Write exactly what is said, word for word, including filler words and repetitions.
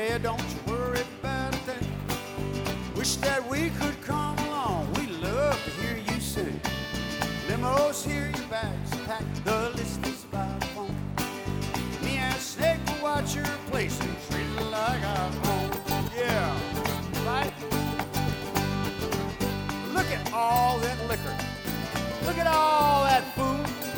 don't you worry about a thing. Wish that